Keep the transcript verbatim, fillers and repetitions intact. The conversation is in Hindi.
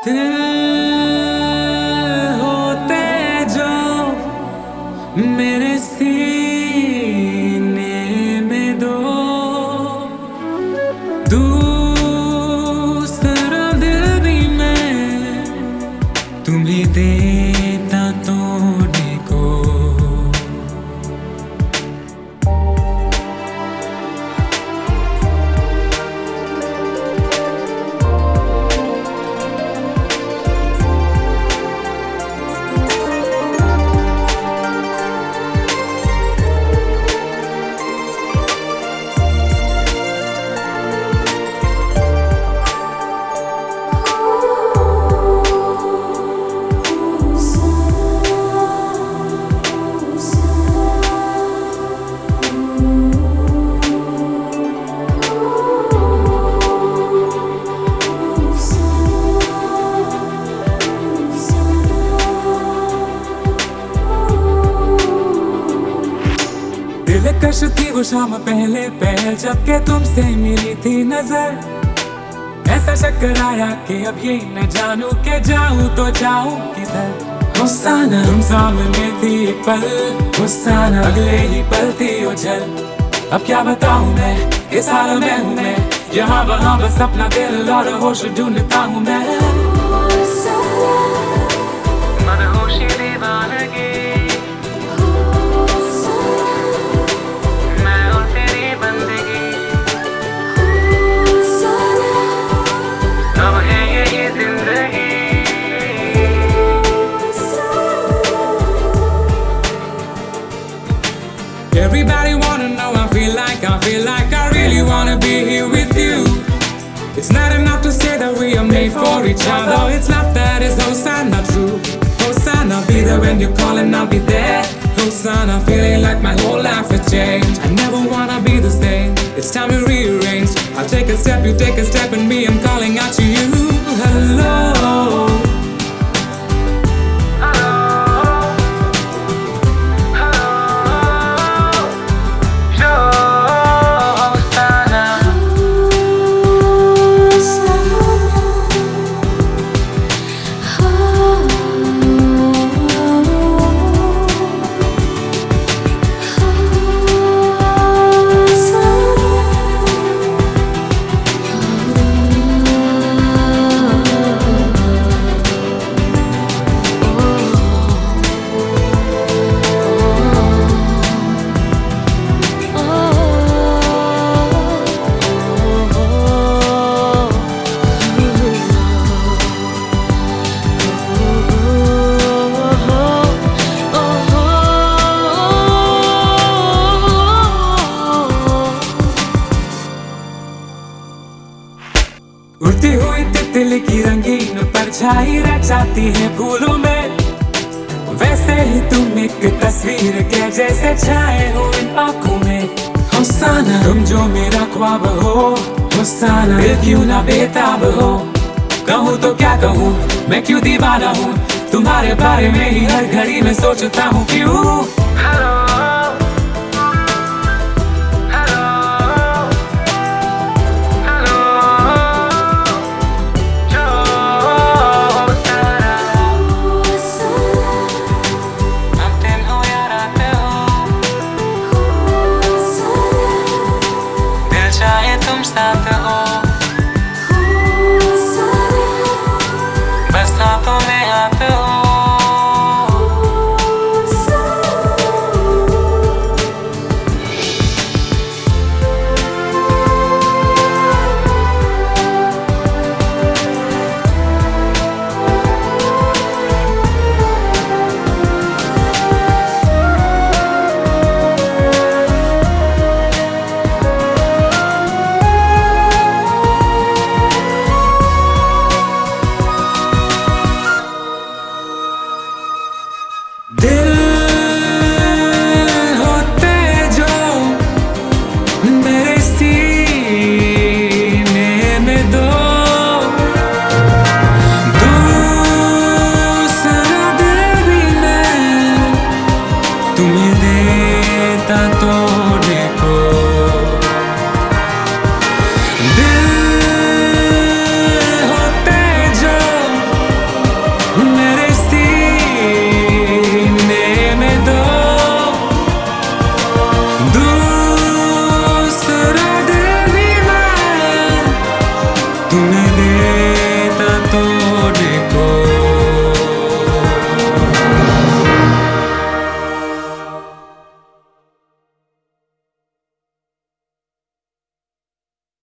दिल होते जो मेरे सीने में दो, दूसरा दिल भी मैं तुम्हें देता तोड़ने को। दिलकश थी वो शाम पहले पहल जब के तुमसे मिली थी नजर। ऐसा चक्कर आया कि अब ये न जानू के जाऊं तो जाऊं किधर। हुस्साना तुम सामने थी पल, हुस्साना अगले ही पल थी उछल। अब क्या बताऊं मैं, इस हाल में हूँ मैं, यहाँ वहाँ बस अपना दिल और होश ढूंढता हूँ मैं। मनहोशी दीवानगी Everybody wanna know, I feel like, I feel like I really wanna be here with you. It's not enough to say that we are made for each other. It's love that is Hosanna true. Hosanna, be there when you call and I'll be there. Hosanna, feeling like my whole life has changed. I never wanna be the same. It's time to rearrange. I'll take a step, you take a step, and me, I'm calling out to you. Hello. उड़ती हुई तितली की रंगीन परछाई रह जाती है फूलों में। वैसे ही तुम एक तस्वीर के जैसे छाए हो इन आँखों में। हुस्साना तुम जो मेरा ख्वाब हो, हुस्साना दिल क्यों ना बेताब हो। कहूँ तो क्या कहूँ, मैं क्यों दीवाना हूँ, तुम्हारे बारे में ही हर घड़ी में सोचता हूँ क्यों। तुम साथ हो।